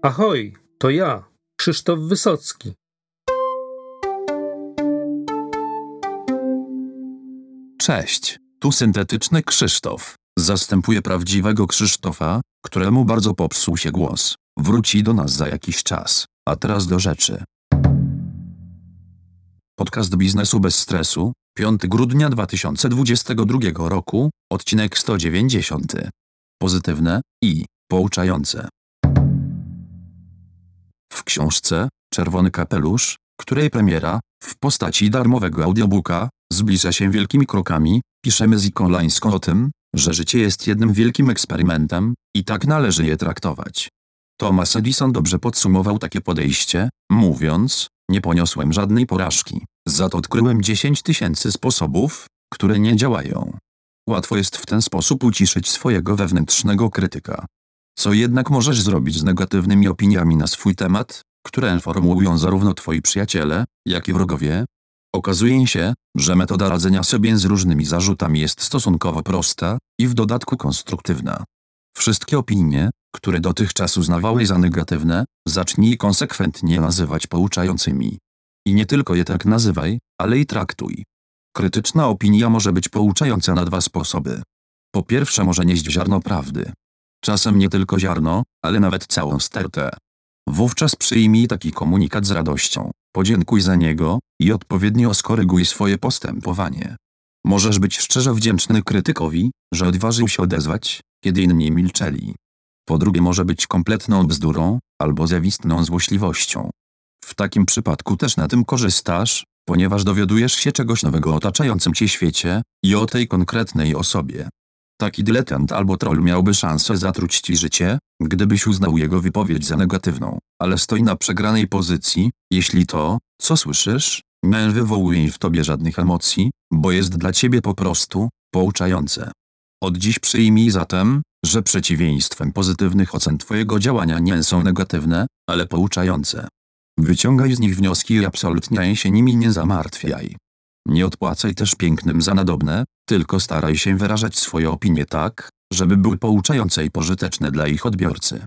Ahoj, to ja, Krzysztof Wysocki. Cześć, tu syntetyczny Krzysztof. Zastępuję prawdziwego Krzysztofa, któremu bardzo popsuł się głos. Wróci do nas za jakiś czas, a teraz do rzeczy. Podcast Biznesu bez stresu, 5 grudnia 2022 roku, odcinek 190. Pozytywne i pouczające. W książce Czerwony kapelusz, której premiera, w postaci darmowego audiobooka, zbliża się wielkimi krokami, piszemy z Iką Lańską o tym, że życie jest jednym wielkim eksperymentem i tak należy je traktować. Thomas Edison dobrze podsumował takie podejście, mówiąc: nie poniosłem żadnej porażki, za to odkryłem 10 000 sposobów, które nie działają. Łatwo jest w ten sposób uciszyć swojego wewnętrznego krytyka. Co jednak możesz zrobić z negatywnymi opiniami na swój temat, które formułują zarówno twoi przyjaciele, jak i wrogowie? Okazuje się, że metoda radzenia sobie z różnymi zarzutami jest stosunkowo prosta i w dodatku konstruktywna. Wszystkie opinie, które dotychczas uznawałeś za negatywne, zacznij konsekwentnie nazywać pouczającymi. I nie tylko je tak nazywaj, ale i traktuj. Krytyczna opinia może być pouczająca na dwa sposoby. Po pierwsze, może nieść ziarno prawdy. Czasem nie tylko ziarno, ale nawet całą stertę. Wówczas przyjmij taki komunikat z radością, podziękuj za niego i odpowiednio skoryguj swoje postępowanie. Możesz być szczerze wdzięczny krytykowi, że odważył się odezwać, kiedy inni milczeli. Po drugie, może być kompletną bzdurą albo zawistną złośliwością. W takim przypadku też na tym korzystasz, ponieważ dowiadujesz się czegoś nowego o otaczającym cię świecie i o tej konkretnej osobie. Taki dyletant albo troll miałby szansę zatruć ci życie, gdybyś uznał jego wypowiedź za negatywną, ale stoi na przegranej pozycji, jeśli to, co słyszysz, nie wywołuje w tobie żadnych emocji, bo jest dla ciebie po prostu pouczające. Od dziś przyjmij zatem, że przeciwieństwem pozytywnych ocen twojego działania nie są negatywne, ale pouczające. Wyciągaj z nich wnioski i absolutnie się nimi nie zamartwiaj. Nie odpłacaj też pięknym za nadobne, tylko staraj się wyrażać swoje opinie tak, żeby były pouczające i pożyteczne dla ich odbiorcy.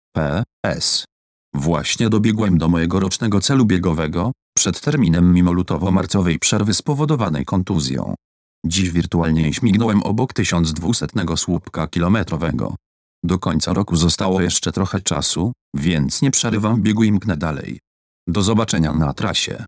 P.S. Właśnie dobiegłem do mojego rocznego celu biegowego, przed terminem mimo lutowo-marcowej przerwy spowodowanej kontuzją. Dziś wirtualnie śmignąłem obok 1200 słupka kilometrowego. Do końca roku zostało jeszcze trochę czasu, więc nie przerywam biegu i mknę dalej. Do zobaczenia na trasie.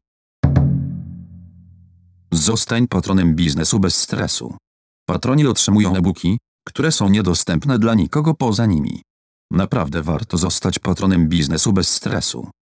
Zostań patronem biznesu bez stresu. Patroni otrzymują e-booki, które są niedostępne dla nikogo poza nimi. Naprawdę warto zostać patronem biznesu bez stresu.